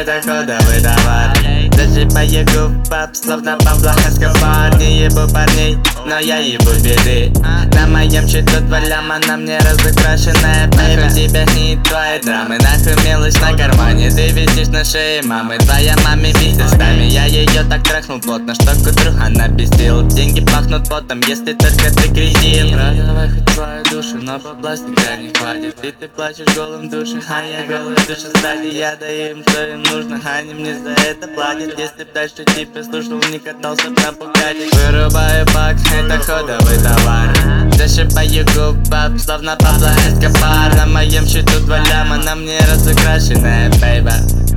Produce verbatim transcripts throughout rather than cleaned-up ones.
это кодовый товар. Даже по егу пап, словно Пабло Эскобар. Не ебу парней, но я ебу беды. На моем счету два ляма, на мне разукрашенная бэйба. Нахуй тебя не твои драмы, нахуй мелочь на кармане. Ты висишь на шее мамы, твоя маме пиздецами. Я ее так трахнул плотно, что к утру она пиздила. Деньги пахнут потом, если только ты кредит. Продавай хоть свою душу, но бабла всегда не хватит. И ты плачешь голым душем, а я голый душу сзади. Я даю им, что им нужно, они мне за это платят. Если б дальше тебя слушал, не катался б на Бугатти. Вырубаю бак, это кодовый товар. Зашибаю губ, словно Пабло Эскобар. На моем счету два ляма, на мне разукрашенная бейба.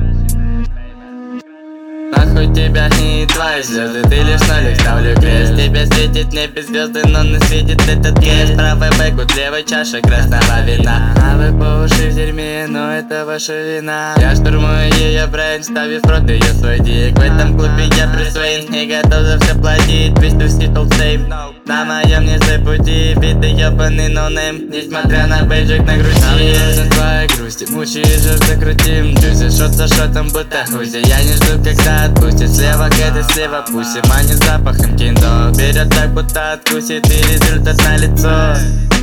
Нахуй тебя не твои звезды, ты лишь нолик, ставлю крест. Тебя светит небе звезды, но не светит этот крест. Правый бэкут, левой чаша красного вина. А вы по уши в дерьме, но это ваша вина. Я штурмую ее брейн, ставив в рот ее свой дик. В этом клубе я присвоен и готов за все платить. Твисту ситл сейм, на моем не за пути. Биты ебаный ноунейм, несмотря на бейджик на груди. За твоей грусти, мучаешь жажда крутим. Джузи, шот за шотом, будто хузи. Я не жду, когда отпустит. Слева гэты, слева пуси. Манит запахом кино. Берет так, будто откусит, и результат на лицо.